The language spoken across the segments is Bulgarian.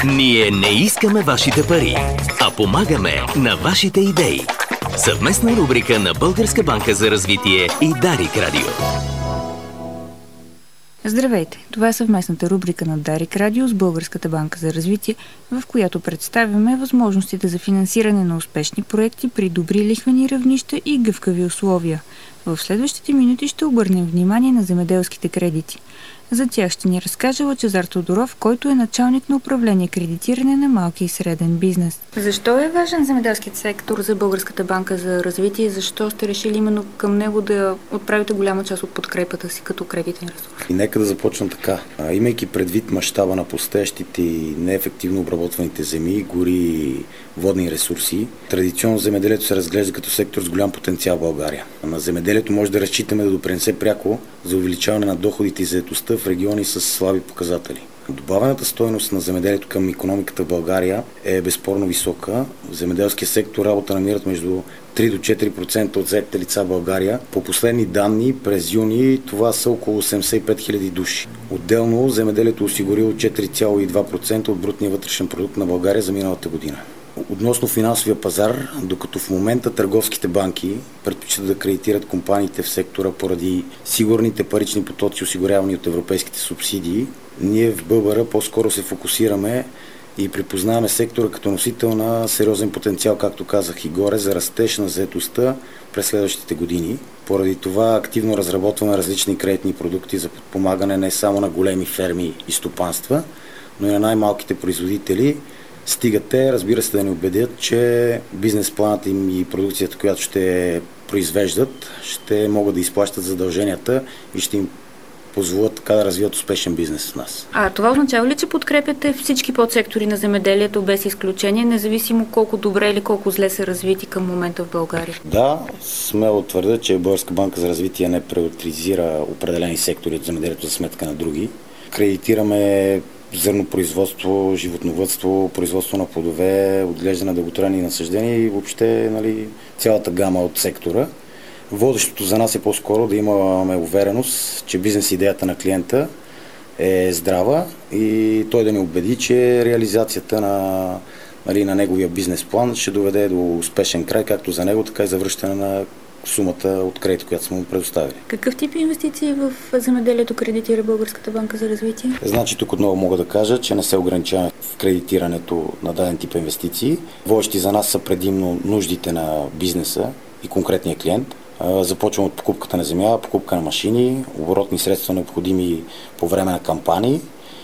Ние не искаме вашите пари, а помагаме на вашите идеи. Съвместна рубрика на Българска банка за развитие и Дарик Радио. Здравейте! Това е съвместната рубрика на Дарик Радио с Българската банка за развитие, в която представяме възможностите за финансиране на успешни проекти при добри лихвени равнища и гъвкави условия. В следващите минути ще обърнем внимание на земеделските кредити. За тях ще ни разкаже Лъчезар Тодоров, който е началник на управление кредитиране на малки и среден бизнес. Защо е важен земеделският сектор за Българската банка за развитие? Защо сте решили именно към него да отправите голяма част от подкрепата си като кредитен ресурс? И нека да започна така. Имайки предвид мащаба на пустеещите и неефективно обработваните земи, гори и водни ресурси, традиционно земеделието се разглежда като сектор с голям потенциал в България. На земеделието може да разчитаме да допринесе пряко за увеличаване на доходите и заетостта в региони с слаби показатели. Добавената стойност на земеделието към икономиката в България е безспорно висока. В земеделския сектор работа намират между 3 до 4% от заетите лица в България. По последни данни през юни това са около 85 000 души. Отделно земеделието осигурило 4,2% от брутния вътрешен продукт на България за миналата година. Относно финансовия пазар, докато в момента търговските банки предпочитат да кредитират компаниите в сектора поради сигурните парични потоци, осигурявани от европейските субсидии, ние в ББР по-скоро се фокусираме и припознаваме сектора като носител на сериозен потенциал, както казах и горе, за растеж на заетостта през следващите години. Поради това активно разработваме различни кредитни продукти за подпомагане не само на големи ферми и стопанства, но и на най-малките производители. Стига те, разбира се, да ни убедят, че бизнес планът им и продукцията, която ще произвеждат, ще могат да изплащат задълженията и ще им позволят така да развият успешен бизнес в нас. А това означава ли, че подкрепяте всички подсектори на земеделието без изключение, независимо колко добре или колко зле са развити към момента в България? Да, смело твърдя, че Българска банка за развитие не приоритизира определени сектори от земеделието за сметка на други. Кредитираме зърнопроизводство, животновъдство, производство на плодове, отглеждане на дълготрайни насаждения и въобще цялата гама от сектора. Водещото за нас е по-скоро да имаме увереност, че бизнес идеята на клиента е здрава и той да ни убеди, че реализацията на неговия бизнес план ще доведе до успешен край, както за него, така и за връщане на сумата от кредит, която сме му предоставили. Какъв тип инвестиции в земеделието кредитира Българската банка за развитие? Значи тук отново мога да кажа, че не се ограничаваме в кредитирането на даден тип инвестиции. Водещи за нас са предимно нуждите на бизнеса и конкретния клиент. Започваме от покупката на земя, покупка на машини, оборотни средства необходими по време на кампании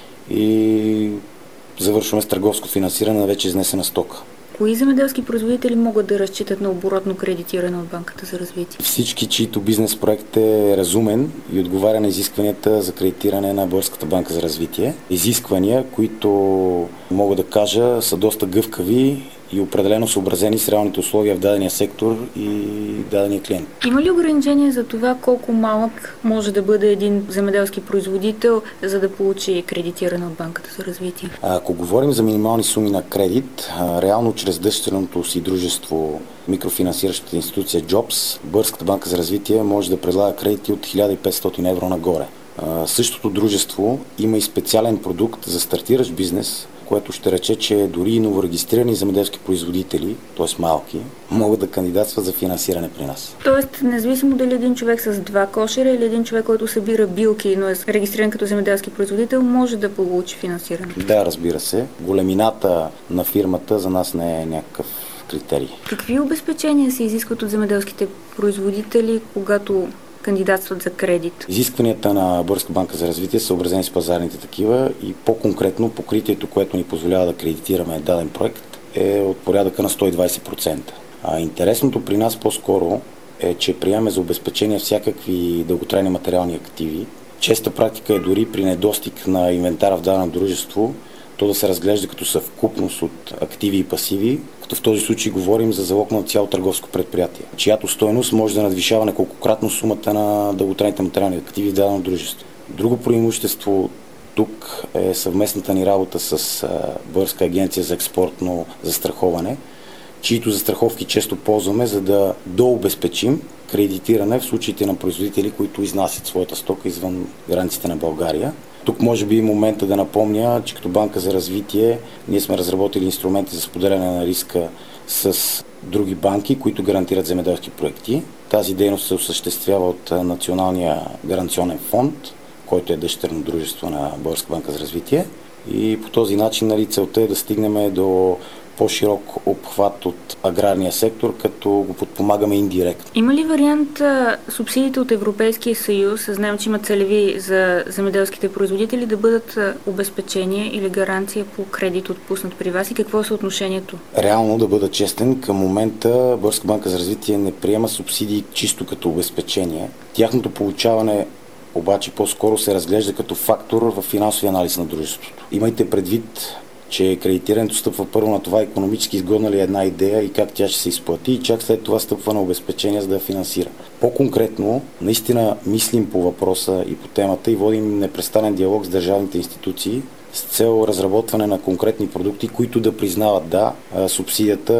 и завършваме с търговско финансиране на вече изнесена стока. Кои земеделски производители могат да разчитат на оборотно кредитиране от Банката за развитие? Всички, чието бизнес проект е разумен и отговаря на изискванията за кредитиране на Българската банка за развитие. Изисквания, които мога да кажа са доста гъвкави и определено съобразени с реалните условия в дадения сектор и дадения клиент. Има ли ограничение за това колко малък може да бъде един земеделски производител, за да получи кредитиране от Банката за развитие? Ако говорим за минимални суми на кредит, реално чрез дъщерното си дружество микрофинансиращата институция Jobs, Българската банка за развитие може да предлага кредити от 1500 евро нагоре. Същото дружество има и специален продукт за стартиращ бизнес, което ще рече, че дори и новорегистрирани земеделски производители, т.е. малки, могат да кандидатстват за финансиране при нас. Тоест, независимо дали един човек с 2 кошера или един човек, който събира билки, но е регистриран като земеделски производител, може да получи финансиране? Да, разбира се. Големината на фирмата за нас не е някакъв критерий. Какви обезпечения се изискват от земеделските производители, когато кандидатстват за кредит? Изискванията на Българска банка за развитие са съобразени с пазарните такива и по-конкретно покритието, което ни позволява да кредитираме даден проект, е от порядъка на 120%. Интересното при нас по-скоро е, че приемаме за обезпечение всякакви дълготрайни материални активи. Честа практика е дори при недостиг на инвентара в дадено дружество, то да се разглежда като съвкупност от активи и пасиви, като в този случай говорим за залог на цяло търговско предприятие, чиято стойност може да надвишава неколкократно сумата на дълготрайните материални активи в дадено дружество. Друго преимущество тук е съвместната ни работа с Българска агенция за експортно застраховане, чието застраховки често ползваме, за да дообезпечим кредитиране в случаите на производители, които изнасят своята стока извън границите на България. Тук може би е момента да напомня, че като банка за развитие ние сме разработили инструменти за споделяне на риска с други банки, които гарантират земеделски проекти. Тази дейност се осъществява от Националния гаранционен фонд, който е дъщерно дружество на Българска банка за развитие. И по този начин целта е да стигнем до по-широк обхват от аграрния сектор, като го подпомагаме индиректно. Има ли вариант субсидиите от Европейския съюз, знаем, че има целеви за земеделските производители, да бъдат обезпечение или гаранция по кредит отпуснат при вас и какво е съотношението? Реално, да бъда честен, към момента Българска банка за развитие не приема субсидии чисто като обезпечение. Тяхното получаване обаче по-скоро се разглежда като фактор в финансовия анализ на дружеството. Имайте предвид, че кредитирането стъпва първо на това икономически изгодна ли е една идея и как тя ще се изплати, и чак след това стъпва на обезпечение, за да я финансира. По-конкретно, наистина мислим по въпроса и по темата и водим непрестанен диалог с държавните институции с цел разработване на конкретни продукти, които да признават субсидията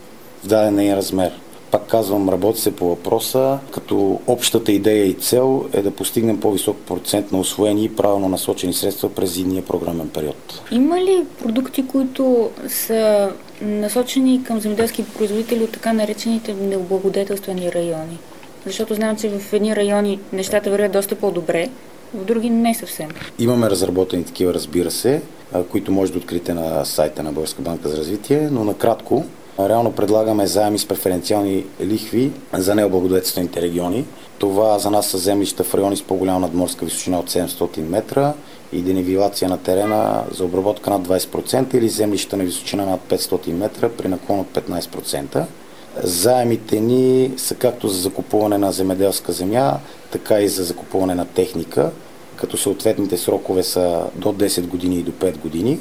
в даден нейн размер. Пак казвам, работи се по въпроса, като общата идея и цел е да постигнем по-висок процент на усвоени и правилно насочени средства през зимния програмен период. Има ли продукти, които са насочени към земеделски производители от така наречените необлагодетелствани райони? Защото знам, че в едни райони нещата вървят доста по-добре, в други не съвсем. Имаме разработени такива, разбира се, които може да открите на сайта на Българска банка за развитие, но накратко, реално предлагаме заеми с преференциални лихви за необлагодетелствените региони. Това за нас са землища в райони с по-голяма надморска височина от 700 метра и денивелация на терена за обработка над 20% или землища на височина над 500 метра при наклон от 15%. Заемите ни са както за закупуване на земеделска земя, така и за закупуване на техника, като съответните срокове са до 10 години и до 5 години.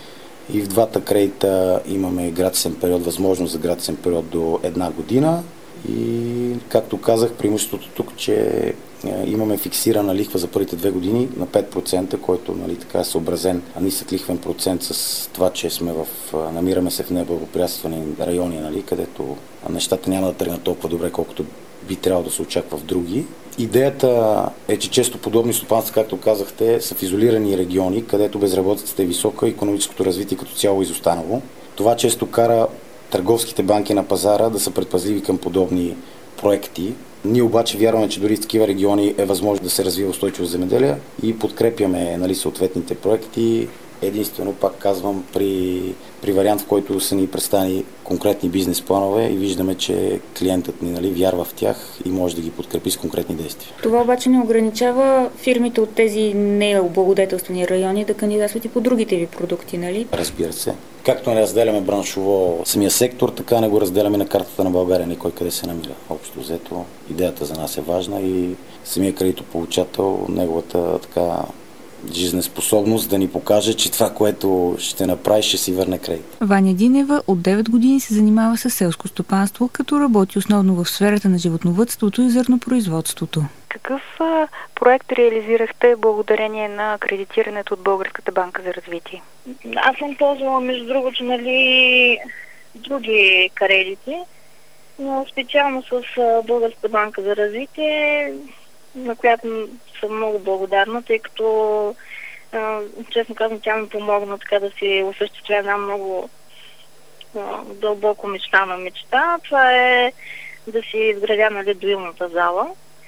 И в двата кредита имаме гратисен период, възможност за гратисен период до 1 година. И, както казах, преимуществото тук, че имаме фиксирана лихва за първите 2 години на 5%, който така е съобразен нисък лихвен процент с това, че намираме се в неблагоприятствани райони, където нещата няма да тръгнат толкова добре, колкото би трябвало да се очаква в други. Идеята е, че често подобни стопанства, както казахте, са в изолирани региони, където безработицата е висока и икономическото развитие като цяло е изостанало. Това често кара търговските банки на пазара да са предпазливи към подобни проекти. Ние обаче вярваме, че дори в такива региони е възможно да се развива устойчиво земеделие и подкрепяме съответните проекти. Единствено, пак казвам, при вариант, в който са ни представени конкретни бизнес планове и виждаме, че клиентът ни вярва в тях и може да ги подкрепи с конкретни действия. Това обаче не ограничава фирмите от тези необлагодетелствани райони да кандидатстват и по другите ви продукти, нали? Разбира се. Както не разделяме браншово самия сектор, така не го разделяме на картата на България, никой къде се намира. Общо взето, идеята за нас е важна и самия кредитополучател, неговата жизнеспособност да ни покаже, че това, което ще направи, ще си върне кредит. Ваня Динева от 9 години се занимава с селско стопанство, като работи основно в сферата на животновъдството и зърнопроизводството. Какъв проект реализирахте благодарение на кредитирането от Българската банка за развитие? Аз съм ползвала, между другото, други кредити, но специално с Българската банка за развитие, на която съм много благодарна, тъй като, честно казвам, тя ми помогна така да си осъществя една много дълбоко мечтана мечта. Това е да си изградя доилната зала.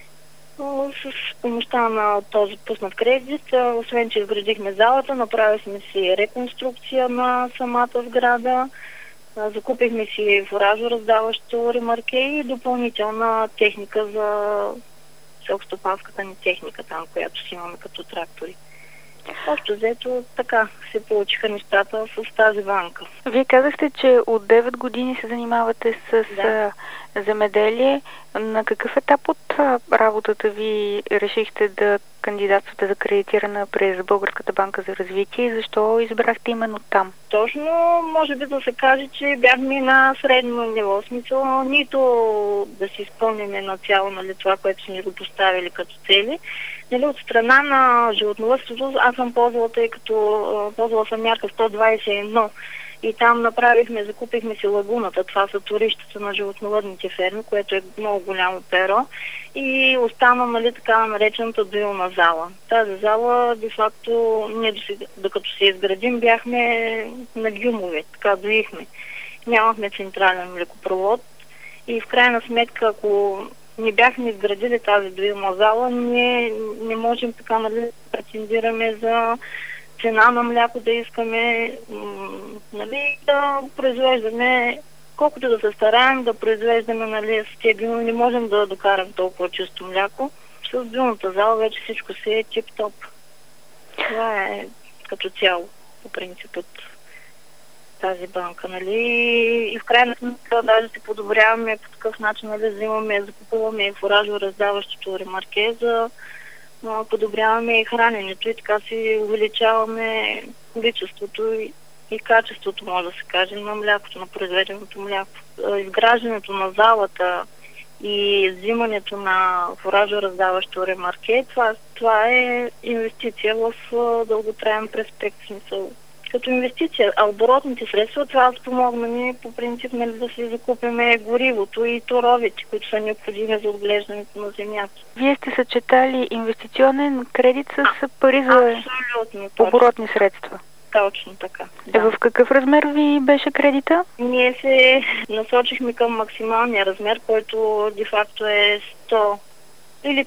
С помощта на този пуснат кредит, освен че изградихме залата, направихме си реконструкция на самата сграда, закупихме си фуражораздаващо ремарке и допълнителна техника за селскостопанската ни техника там, която си имаме като трактори. Общо взето така се получиха нещата с тази банка. Вие казахте, че от 9 години се занимавате с земеделие. На какъв етап от работата ви решихте да кандидатствате за кредитиране през Българската банка за развитие и защо избрахте именно там? Точно, може би да се каже, че бяхме на средно ниво. Смисъл, нито да си изпълним на цяло това, което сме го поставили като цели. От страна на животновъдството аз съм ползвала, тъй като ползвала съм мярка 121 И там закупихме си лагуната, това са турищата на животновъдните ферми, което е много голямо перо. И остана, нали, така наречената доилна зала. Тази зала, де факто, ние докато се изградим, бяхме на гюмове, така доихме. Нямахме централен млекопровод и в крайна сметка, ако не бяхме изградили тази доилна зала, ние не можем така, нали, да претендираме за цена на мляко да искаме, нали, да произвеждаме, колкото да се стараем да произвеждаме, нали, с тези гюми, не можем да докарам толкова чисто мляко. С доилната зала вече всичко си е тип-топ. Това е като цяло, по принцип, от тази банка, нали, и в крайна сметка даже се подобряваме по такъв начин, нали, закупуваме фуражо-раздаващото ремарке, подобряваме и храненето и така си увеличаваме количеството и качеството, може да се каже, на млякото, на произведеното мляко. Изграждането на залата и взимането на фуражо-раздаващо ремарке, това е инвестиция в дълготраен перспект, смисъл. Като инвестиция, а оборотните средства това спомогна ни по принцип, нали, да си закупиме горивото и торовете, които са необходими за отглеждането на земята. Вие сте съчетали инвестиционен кредит с пари за оборотни средства? Точно така. Да. В какъв размер ви беше кредита? Ние се насочихме към максималния размер, който де-факто е 100 или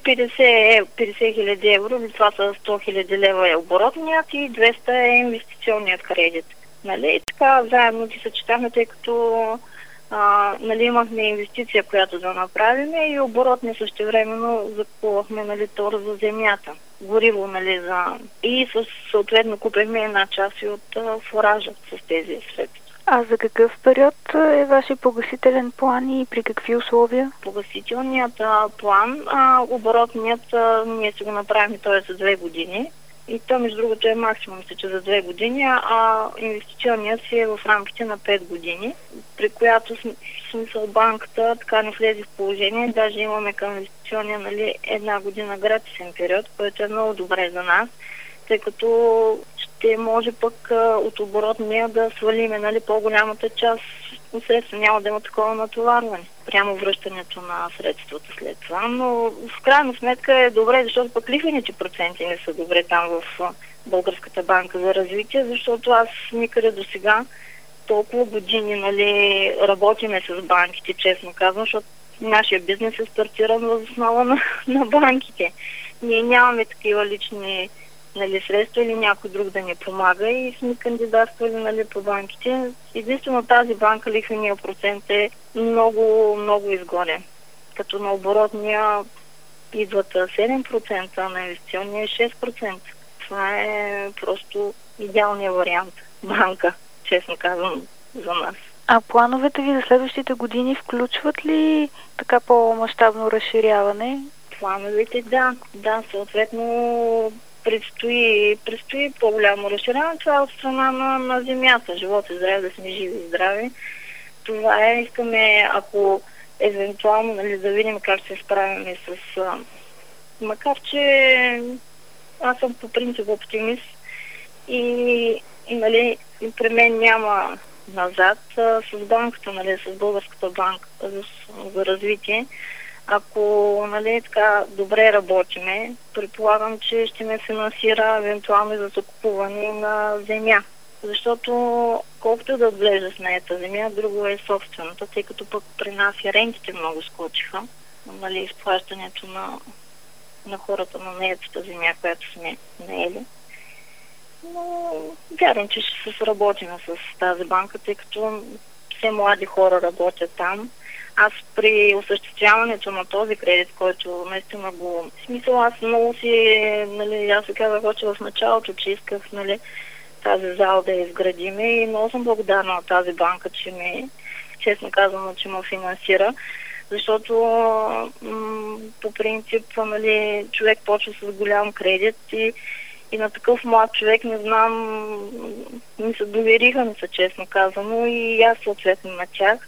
50 хиляди евро, или това са 100 хиляди лева е оборотният и 200 е инвестиционният кредит. Нали? Така заедно ги съчетахме, тъй като нали, имахме инвестиция, която да направим и оборотни същевременно закупувахме, нали, тор за земята, гориво, нали, и съответно купихме една част и от фуража с тези средства. А за какъв период е вашия погасителен план и при какви условия? Погасителният план, оборотният, ние си го направим, той е за 2 години. И то, между другото, е максимум, мисля, че за 2 години, а инвестиционният си е в рамките на 5 години, при която смисъл банката така не влезе в положение. Даже имаме към инвестиционния, нали, 1 година гратисен период, който е много добре за нас, тъй като ще може пък от оборотния да свалиме, нали, по-голямата част от средства. Няма да има такова натоварване прямо връщането на средствата след това. Но в крайна сметка е добре, защото пък лихвените проценти не са добре там в Българската банка за развитие, защото аз никъде до сега толкова години, нали, работиме с банките, честно казвам, защото нашия бизнес е стартиран въз основа на банките. Ние нямаме такива лични, нали, средства или някой друг да ни помага и сме кандидатствали, нали, по банките. Единствено тази банка лихвения процент е много, много изгоден. Като на оборотния идват 7%, а на инвестиционния 6%. Това е просто идеалният вариант банка, честно казвам, за нас. А плановете ви за следващите години включват ли така по-мащабно разширяване? Плановете, да, съответно предстои по-голямо разширяване. Това е от страна на земята. Живот и здраве, да сме живи и здрави. Това е, искаме, ако евентуално, нали, да видим как се справим с... Макар че аз съм по принцип оптимист и нали, при мен няма назад с банката, нали, с Българската банка за развитие. Ако, нали, така добре работиме, предполагам, че ще ме финансира евентуално за закупуване на земя. Защото колкото да отглежда с неята земя, друго е собствената, тъй като пък при нас и рентите много скочиха. Нали, изплащането на хората на неятата земя, която сме наели. Но вярвам, че ще се сработим с тази банка, тъй като все млади хора работят там. Аз при осъществяването на този кредит, който наистина го... В смисъл, аз много си, нали, аз ви казах още в началото, че исках, нали, тази зала да я изградиме и много съм благодарна на тази банка, че ми, честно казвам, че ме финансира, защото по принцип, нали, човек почва с голям кредит и на такъв млад човек, не знам, ми се довериха, честно казано, и аз съответно на тях.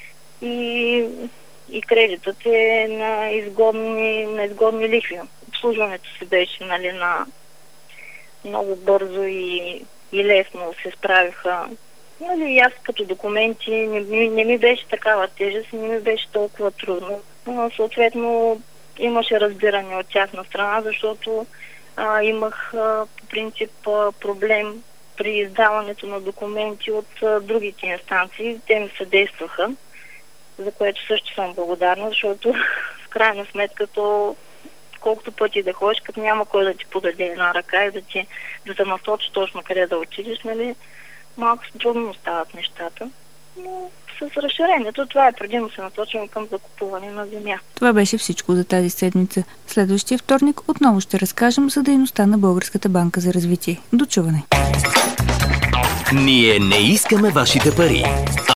И кредитът е на изгодни лихви. Обслужването се беше, нали, на много бързо и лесно се справиха. Нали, и аз като документи не ми беше такава тежест, не ми беше толкова трудно. Съответно, имаше разбиране от тяхна страна, защото имах по принцип проблем при издаването на документи от другите инстанции. Те ми съдействаха, за което също съм благодарна, защото в крайна сметка колкото пъти да ходиш, като няма кой да ти подаде една ръка и да те насочи точно къде да отидеш, нали, малко трудно стават нещата. Но с разширението това е предимно се насочваме към закупуване на земя. Това беше всичко за тази седмица. Следващия вторник отново ще разкажем за дейността на Българската банка за развитие. До чуване! Ние не искаме вашите пари,